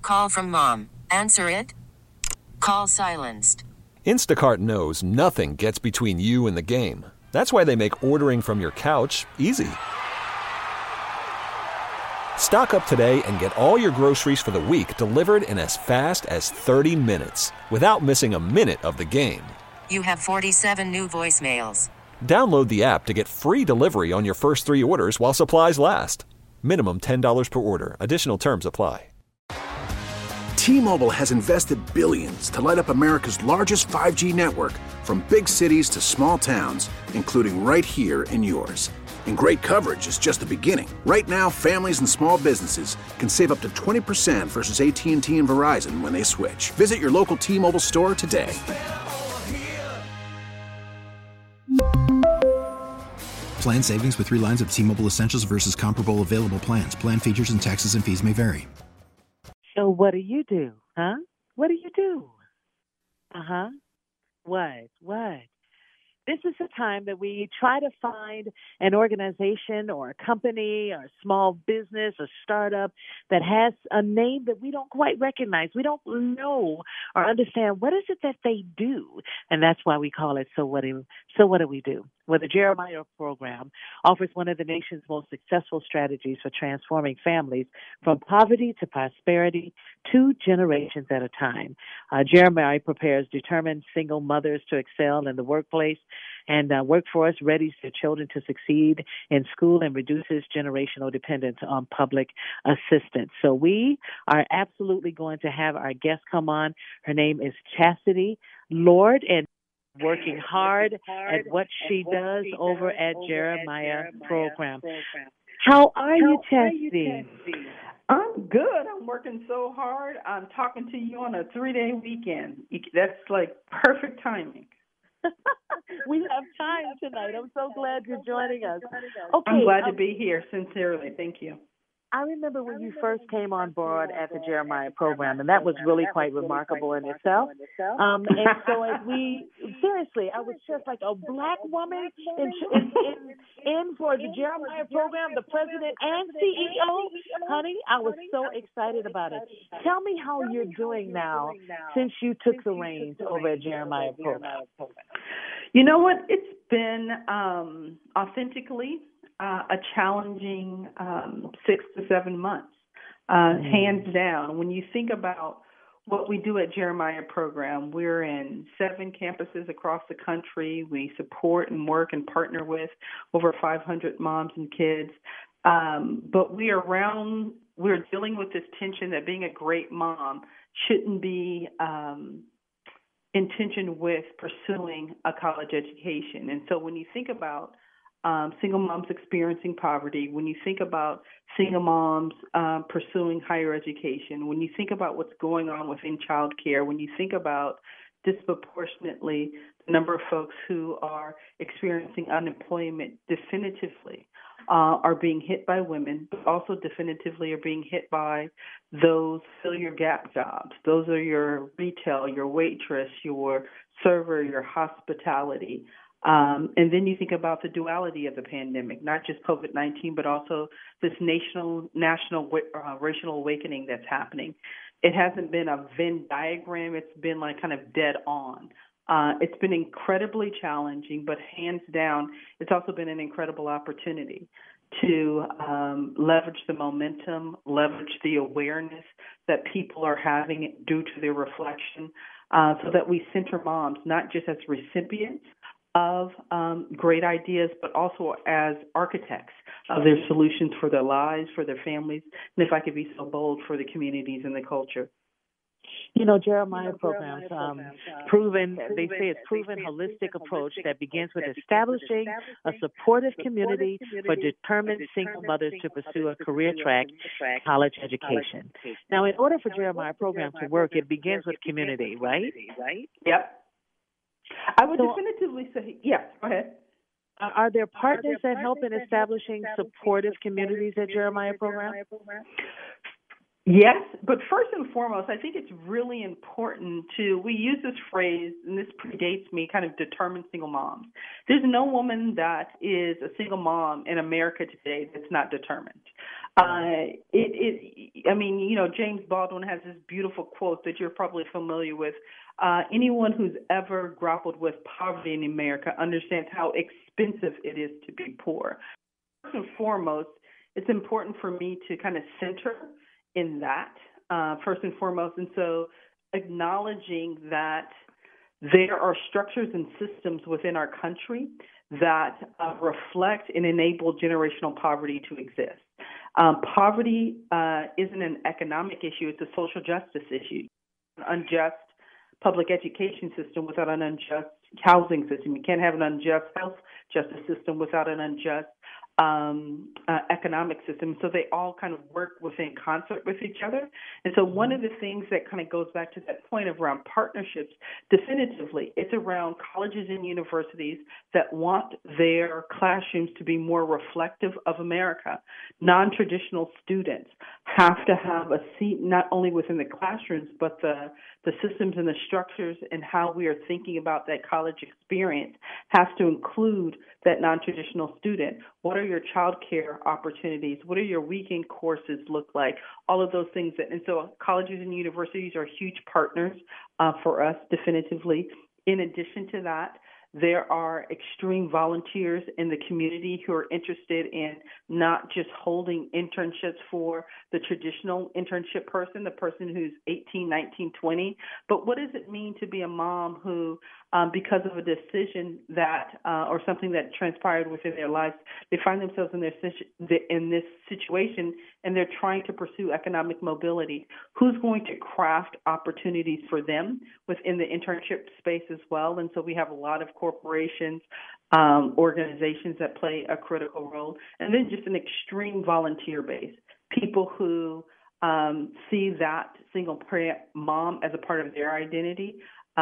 Call from mom. Answer it. Call silenced. Instacart knows nothing gets between you and the game. That's why they make ordering from your couch easy. Stock up today and get all your groceries for the week delivered in as fast as 30 minutes without missing a minute of the game. You have 47 new voicemails. Download the app to get free delivery on your first 3 orders while supplies last. Minimum $10 per order. Additional terms apply. T-Mobile has invested billions to light up America's largest 5G network, from big cities to small towns, including right here in yours. And great coverage is just the beginning. Right now, families and small businesses can save up to 20% versus AT&T and Verizon when they switch. Visit your local T-Mobile store today. Plan savings with 3 lines of T-Mobile Essentials versus comparable available plans. Plan features and taxes and fees may vary. So what do? Huh? What do? Uh-huh. What? This is a time that we try to find an organization or a company or a small business or startup that has a name that we don't quite recognize. We don't know or understand what is it that they do. And that's why we call it So What Do We Do? Well, the Jeremiah program offers one of the nation's most successful strategies for transforming families from poverty to prosperity 2 generations at a time. Jeremiah prepares determined single mothers to excel in the workplace and workforce, readies their children to succeed in school, and reduces generational dependence on public assistance. So we are absolutely going to have our guest come on. Her name is Chastity Lord, and working hard at what she does over at Jeremiah program. How are you, Chastity? I'm good. I'm working so hard. I'm talking to you on a 3-day weekend. That's like perfect timing. We have time tonight. I'm so glad you're joining us. Okay, I'm glad to be here, sincerely. Thank you. I remember when you first came on board at the Jeremiah program, and that was really quite remarkable in itself. And so as seriously, I was just like a black woman in for the Jeremiah program, the president and CEO. Honey, I was so excited about it. Tell me how you're doing now since you took the reins over at Jeremiah program. You know what? It's been authentically a challenging 6 to 7 months, hands down. When you think about what we do at Jeremiah program, we're in 7 campuses across the country. We support and work and partner with over 500 moms and kids. But we're dealing with this tension that being a great mom shouldn't be in tension with pursuing a college education. And so when you think about single moms experiencing poverty, when you think about single moms pursuing higher education, when you think about what's going on within child care, when you think about disproportionately the number of folks who are experiencing unemployment, definitively are being hit by women, but also definitively are being hit by those fill your gap jobs. Those are your retail, your waitress, your server, your hospitality. And then you think about the duality of the pandemic, not just COVID-19, but also this national racial awakening that's happening. It hasn't been a Venn diagram. It's been like kind of dead on. It's been incredibly challenging, but hands down, it's also been an incredible opportunity to leverage the momentum, leverage the awareness that people are having due to their reflection, so that we center moms not just as recipients of great ideas, but also as architects of their solutions for their lives, for their families, and if I could be so bold, for the communities and the culture. You know, Jeremiah programs, proven holistic approach that begins with establishing a supportive community for determined single mothers to pursue a career track, college education. Now, in order for Jeremiah program to work, it begins with community, right? Yep. I would definitively say, yes, go ahead. Are there partners that help in establishing supportive communities at Jeremiah program? Yes, but first and foremost, I think it's really important we use this phrase, and this predates me, kind of determined single moms. There's no woman that is a single mom in America today that's not determined. I mean, James Baldwin has this beautiful quote that you're probably familiar with. Anyone who's ever grappled with poverty in America understands how expensive it is to be poor. First and foremost, it's important for me to kind of center in that, first and foremost. And so acknowledging that there are structures and systems within our country that reflect and enable generational poverty to exist. Poverty isn't an economic issue, it's a social justice issue. An unjust public education system without an unjust housing system. You can't have an unjust health justice system without an unjust economic system. So they all kind of work within concert with each other. And so one of the things that kind of goes back to that point of around partnerships, definitively, it's around colleges and universities that want their classrooms to be more reflective of America. Non-traditional students have to have a seat not only within the classrooms, but the systems and the structures and how we are thinking about that college experience has to include that non-traditional student. What are your child care opportunities? What are your weekend courses look like? All of those things. And so colleges and universities are huge partners for us, definitively. In addition to that, there are extreme volunteers in the community who are interested in not just holding internships for the traditional internship person, the person who's 18, 19, 20, but what does it mean to be a mom who, because of a decision that or something that transpired within their lives, they find themselves in this situation and they're trying to pursue economic mobility. Who's going to craft opportunities for them within the internship space as well? And so we have a lot of corporations, organizations that play a critical role, and then just an extreme volunteer base, people who see that single parent mom as a part of their identity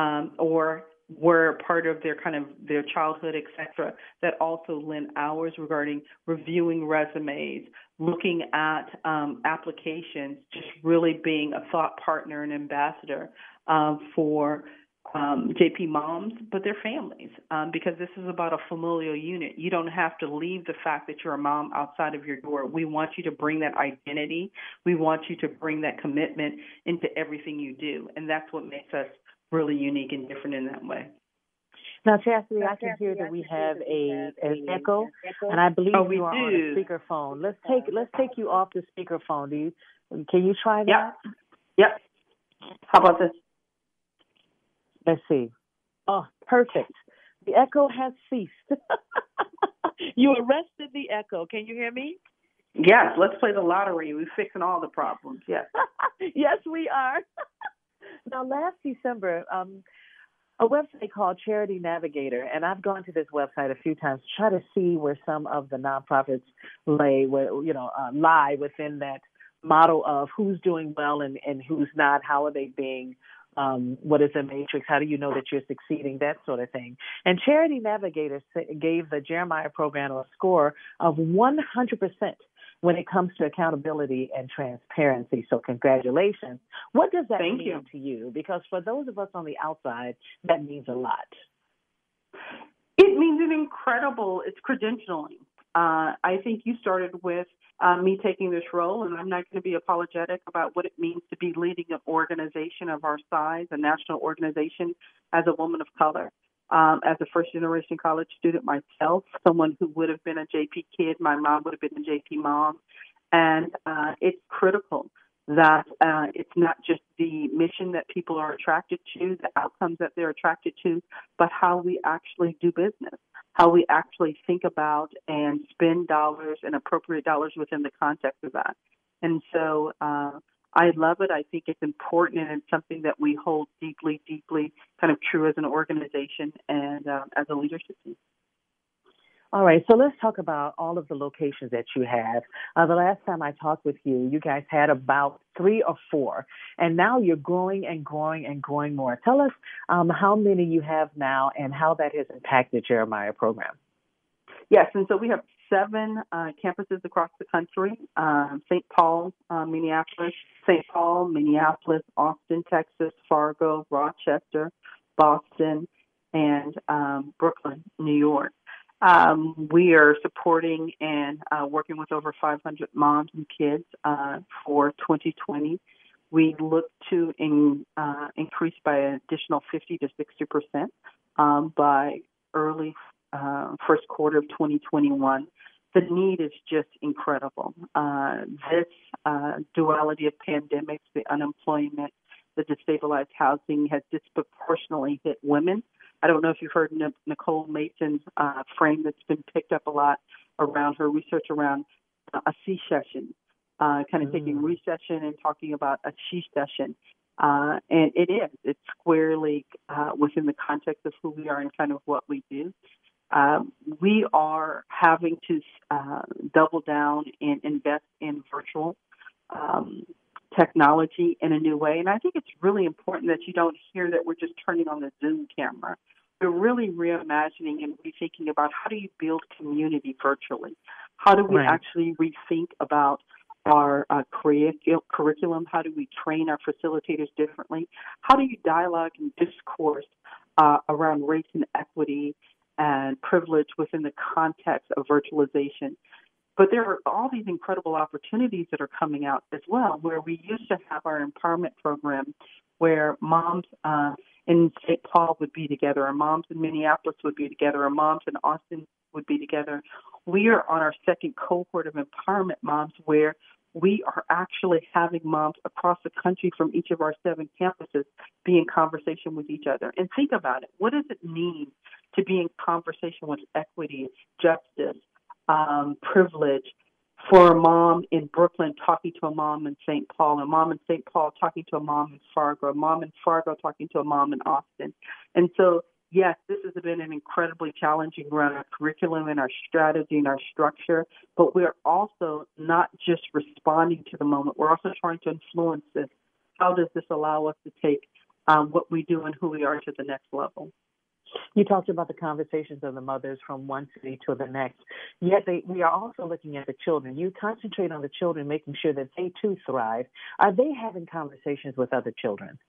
or were part of their childhood, et cetera, that also lend hours regarding reviewing resumes, looking at applications, just really being a thought partner and ambassador for JP moms, but their families, because this is about a familial unit. You don't have to leave the fact that you're a mom outside of your door. We want you to bring that identity. We want you to bring that commitment into everything you do, and that's what makes us really unique and different in that way. Now, Chastity, I can hear that we have an echo, and I believe you are on a speakerphone. Let's take you off the speakerphone. Can you try that? Yep. How about this? Let's see. Oh, perfect. The echo has ceased. You arrested the echo. Can you hear me? Yes. Let's play the lottery. We're fixing all the problems. Yes. Yes, we are. Now, last December, a website called Charity Navigator, and I've gone to this website a few times to try to see where some of the nonprofits lie within that model of who's doing well and who's not, how are they being, what is the matrix, how do you know that you're succeeding, that sort of thing. And Charity Navigator gave the Jeremiah program a score of 100% when it comes to accountability and transparency. So congratulations. What does that mean to you? Because for those of us on the outside, that means a lot. It means it's credentialing. I think you started with me taking this role, and I'm not going to be apologetic about what it means to be leading an organization of our size, a national organization, as a woman of color. As a first-generation college student myself, someone who would have been a JP kid, my mom would have been a JP mom, and it's critical that it's not just the mission that people are attracted to, the outcomes that they're attracted to, but how we actually do business, how we actually think about and spend dollars and appropriate dollars within the context of that. And so I love it. I think it's important, and it's something that we hold deeply, deeply kind of true as an organization and as a leadership team. All right, so let's talk about all of the locations that you have. The last time I talked with you, you guys had about 3 or 4, and now you're growing and growing and growing more. Tell us how many you have now and how that has impacted Jeremiah program. Yes, and so we have 7 campuses across the country, St. Paul, Minneapolis, St. Paul, Minneapolis, Austin, Texas, Fargo, Rochester, Boston, and Brooklyn, New York. We are supporting and working with over 500 moms and kids for 2020. We look to increase by an additional 50 to 60% by early first quarter of 2021. The need is just incredible. This duality of pandemics, the unemployment, the destabilized housing has disproportionately hit women. I don't know if you've heard Nicole Mason's frame that's been picked up a lot around her research around a C-session, kind of taking recession and talking about a she-session. And it's squarely within the context of who we are and kind of what we do. We are having to double down and invest in virtual technology in a new way. And I think it's really important that you don't hear that we're just turning on the Zoom camera. We're really reimagining and rethinking about how do you build community virtually? How do we actually rethink about our curriculum? How do we train our facilitators differently? How do you dialogue and discourse around race and equity and privilege within the context of virtualization? But there are all these incredible opportunities that are coming out as well, where we used to have our empowerment program where moms in St. Paul would be together, or moms in Minneapolis would be together, or moms in Austin would be together. We are on our second cohort of empowerment moms where we are actually having moms across the country from each of our 7 campuses be in conversation with each other. And think about it. What does it mean to be in conversation with equity, justice, privilege, for a mom in Brooklyn talking to a mom in St. Paul, a mom in St. Paul talking to a mom in Fargo, a mom in Fargo talking to a mom in Austin? And so, yes, this has been an incredibly challenging around our curriculum and our strategy and our structure, but we're also not just responding to the moment. We're also trying to influence this. How does this allow us to take what we do and who we are to the next level? You talked about the conversations of the mothers from one city to the next. Yet we are also looking at the children. You concentrate on the children, making sure that they too thrive. Are they having conversations with other children?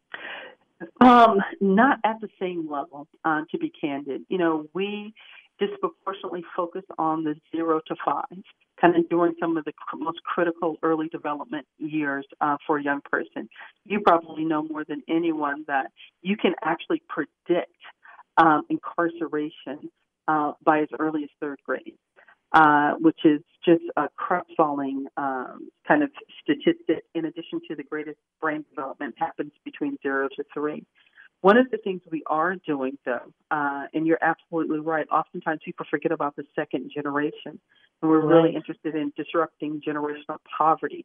Not at the same level, to be candid. We disproportionately focus on the 0 to 5, kind of during some of the most critical early development years for a young person. You probably know more than anyone that you can actually predict incarceration by as early as 3rd grade, which is just a crap-falling kind of statistic, in addition to the greatest brain development happens between 0 to 3. One of the things we are doing, though, and you're absolutely right, oftentimes people forget about the second generation, and we're really interested in disrupting generational poverty.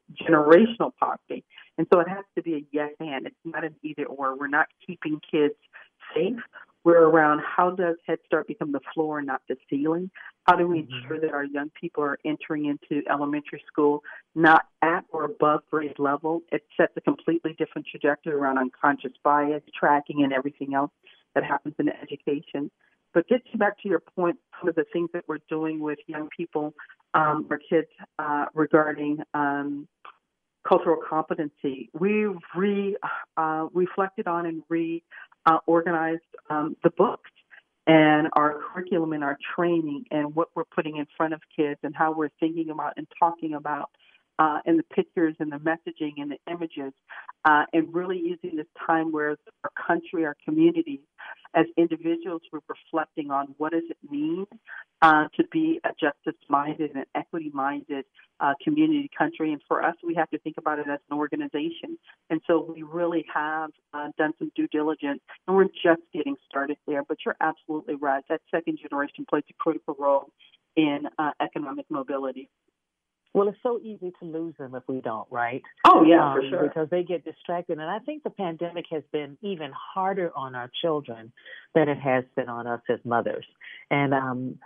And so it has to be a yes and. It's not an either or. We're not keeping kids safe. We're around how does Head Start become the floor and not the ceiling? How do we ensure that our young people are entering into elementary school not at or above grade level? It sets a completely different trajectory around unconscious bias, tracking, and everything else that happens in education. But getting back to your point, some of the things that we're doing with young people or kids regarding cultural competency, we reflected on and organized the books and our curriculum and our training and what we're putting in front of kids and how we're thinking about and talking about and the pictures and the messaging and the images and really using this time where our country, our communities, as individuals, we're reflecting on what does it mean to be a justice-minded and equity-minded community country. And for us, we have to think about it as an organization. And so we really have done some due diligence, and we're just getting started there. But you're absolutely right. That second generation plays a critical role in economic mobility. Well, it's so easy to lose them if we don't, right? Oh, yeah, for sure. Because they get distracted. And I think the pandemic has been even harder on our children than it has been on us as mothers. And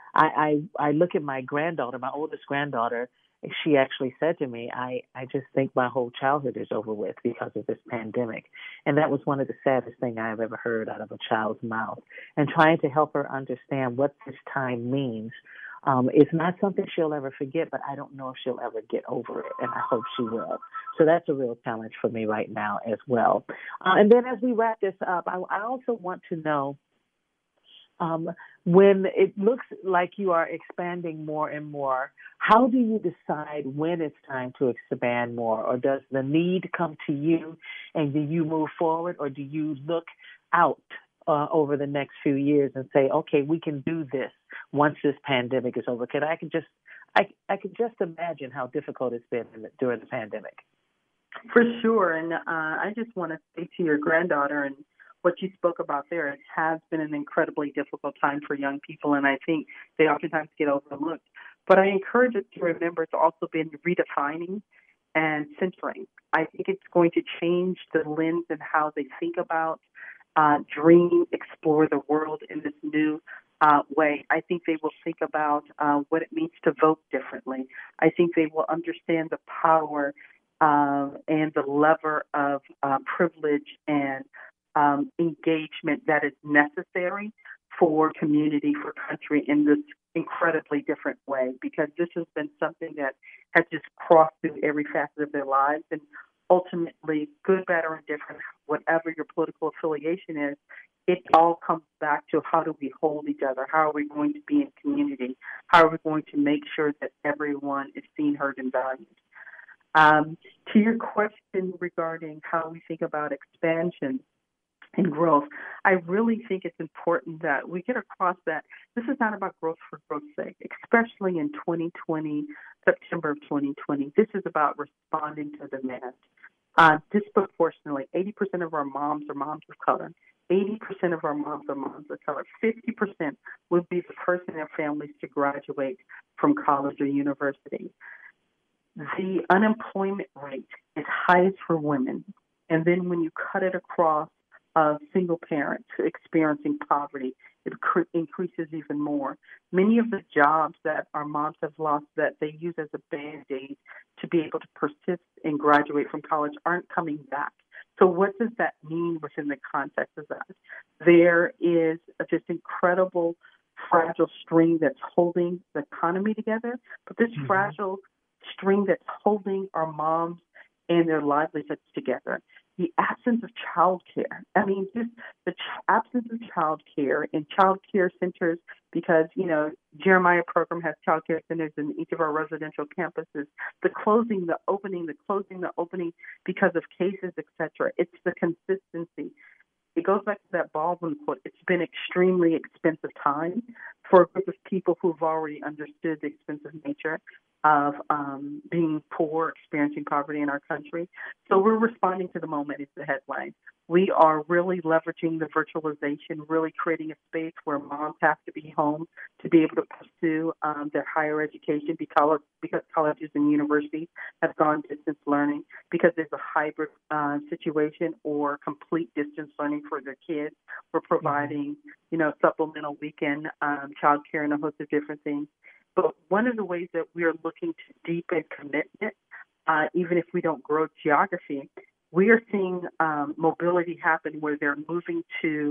I look at my granddaughter, my oldest granddaughter. She actually said to me, I just think my whole childhood is over with because of this pandemic. And that was one of the saddest things I've ever heard out of a child's mouth. And trying to help her understand what this time means. It's not something she'll ever forget, but I don't know if she'll ever get over it, and I hope she will. So that's a real challenge for me right now as well. And then as we wrap this up, I also want to know When it looks like you are expanding more and more, how do you decide when it's time to expand more? Or does the need come to you and do you move forward, or do you look out over the next few years and say, okay, we can do this once this pandemic is over? Because I could just imagine how difficult it's been during the pandemic. For sure. And I just want to speak to your granddaughter and what you spoke about there. It has been an incredibly difficult time for young people, and I think they oftentimes get overlooked. But I encourage us to remember it's also been redefining and centering. I think it's going to change the lens and how they think about dream, explore the world in this new way. I think they will think about what it means to vote differently. I think they will understand the power and the lever of privilege and engagement that is necessary for community, for country in this incredibly different way, because this has been something that has just crossed through every facet of their lives. And ultimately, good, bad, or indifferent, whatever your political affiliation is, it all comes back to how do we hold each other? How are we going to be in community? How are we going to make sure that everyone is seen, heard, and valued? To your question regarding how we think about expansion and growth, I really think it's important that we get across that this is not about growth for growth's sake, especially in 2020, September of 2020. This is about responding to demand. Disproportionately, 80% of our moms are moms of color. 80% of our moms are moms of color. 50% would be the person in their families to graduate from college or university. The unemployment rate is highest for women. And then when you cut it across single parents experiencing poverty, it increases even more. Many of the jobs that our moms have lost that they use as a Band-Aid to be able to persist and graduate from college aren't coming back. So what does that mean within the context of that? There is this incredible fragile string that's holding the economy together, but this fragile string that's holding our moms and their livelihoods together. The absence of child care. I mean, just the absence of child care and child care centers, because, Jeremiah program has child care centers in each of our residential campuses. The closing, the opening because of cases, etc. It's the consistency. It goes back to that Baldwin quote. It's been extremely expensive time for a group of people who've already understood the expensive nature of being poor, experiencing poverty in our country. So we're responding to the moment is the headline. We are really leveraging the virtualization, really creating a space where moms have to be home to be able to pursue their higher education because colleges and universities have gone distance learning, because there's a hybrid situation or complete distance learning for their kids. We're providing, supplemental weekend child care and a host of different things. But one of the ways that we are looking to deepen commitment, even if we don't grow geography, we are seeing mobility happen where they're moving to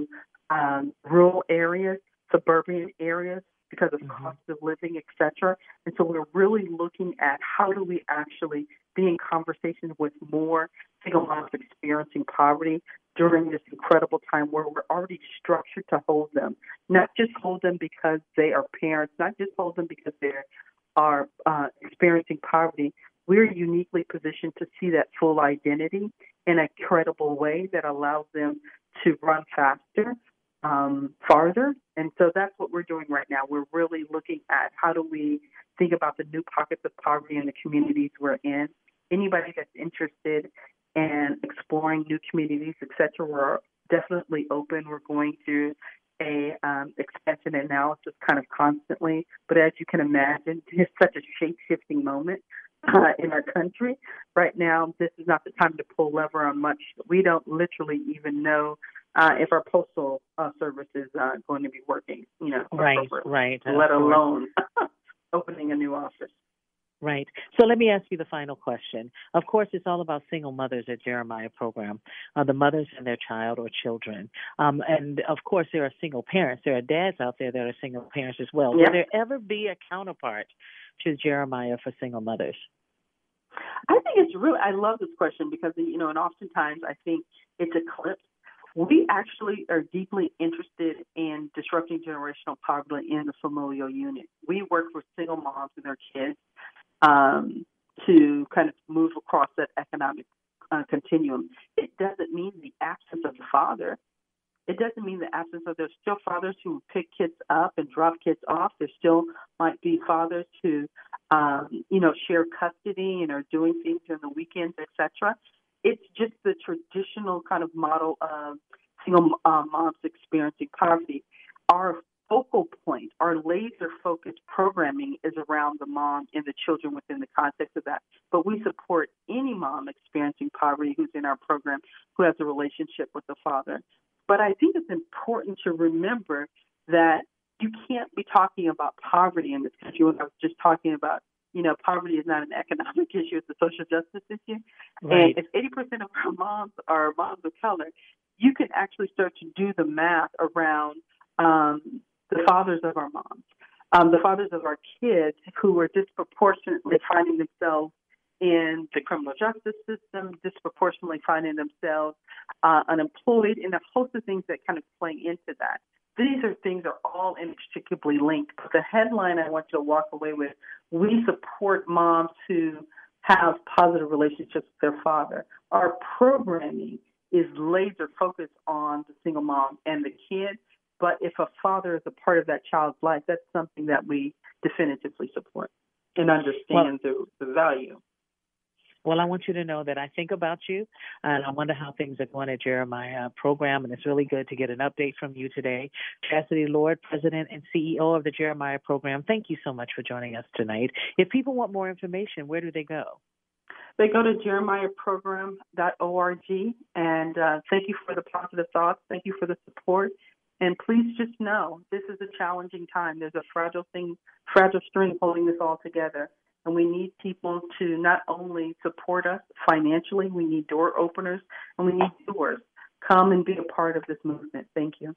rural areas, suburban areas, because of cost of living, et cetera. And so we're really looking at how do we actually be in conversation with more single moms experiencing poverty during this incredible time where we're already structured to hold them, not just hold them because they are parents, not just hold them because they are experiencing poverty. We're uniquely positioned to see that full identity in a credible way that allows them to run faster, farther. And so that's what we're doing right now. We're really looking at how do we think about the new pockets of poverty in the communities we're in. Anybody that's interested in exploring new communities, et cetera, we're definitely open. We're going through a expansion analysis kind of constantly. But as you can imagine, it's such a shape-shifting moment in our country. Right now, this is not the time to pull lever on much. We don't literally even know if our postal service is going to be working, Right. let alone opening a new office. Right. So let me ask you the final question. Of course, it's all about single mothers at Jeremiah program, the mothers and their child or children. And, of course, there are single parents. There are dads out there that are single parents as well. Yeah. Will there ever be a counterpart to Jeremiah for single mothers? I think it's really, I love this question because, and oftentimes I think it's eclipsed We actually are deeply interested in disrupting generational poverty in the familial unit. We work with single moms and their kids to kind of move across that economic continuum. It doesn't mean the absence of the father. It doesn't mean the absence of, there's still fathers who pick kids up and drop kids off. There still might be fathers who, share custody and are doing things on the weekends, etc. It's just the traditional kind of model of single moms experiencing poverty. Our focal point, our laser-focused programming is around the mom and the children within the context of that. But we support any mom experiencing poverty who's in our program who has a relationship with the father. But I think it's important to remember that you can't be talking about poverty in this country when I was just talking about, poverty is not an economic issue, it's a social justice issue. Right. And if 80% of our moms are moms of color, you can actually start to do the math around the fathers of our moms, the fathers of our kids who are disproportionately finding themselves in the criminal justice system, disproportionately finding themselves unemployed, and a host of things that kind of play into that. These things are all inextricably linked. But the headline I want you to walk away with, we support moms who have positive relationships with their father. Our programming is laser focused on the single mom and the kid. But if a father is a part of that child's life, that's something that we definitively support and understand the value. Well, I want you to know that I think about you, and I wonder how things are going at Jeremiah program, and it's really good to get an update from you today. Chastity Lord, President and CEO of the Jeremiah program, thank you so much for joining us tonight. If people want more information, where do they go? They go to jeremiahprogram.org, and thank you for the positive thoughts. Thank you for the support. And please just know this is a challenging time. There's a fragile string holding this all together. And we need people to not only support us financially, we need door openers, and we need doers. Come and be a part of this movement. Thank you.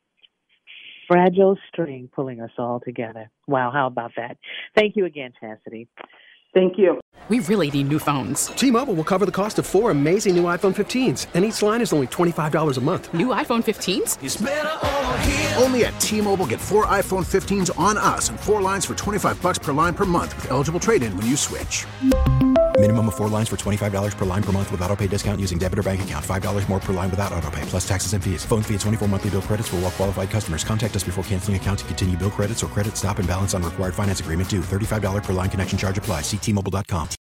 Fragile string pulling us all together. Wow, how about that? Thank you again, Chastity. Thank you. We really need new phones. T-Mobile will cover the cost of 4 amazing new iPhone 15s, and each line is only $25 a month. New iPhone 15s? It's better over here. Only at T-Mobile, get 4 iPhone 15s on us and 4 lines for $25 per line per month with eligible trade-in when you switch. Minimum of 4 lines for $25 per line per month with autopay discount using debit or bank account. $5 more per line without autopay, plus taxes and fees. Phone fee at 24 monthly bill credits for well-qualified customers. Contact us before canceling account to continue bill credits or credit stop and balance on required finance agreement due. $35 per line connection charge applies. See T-Mobile.com.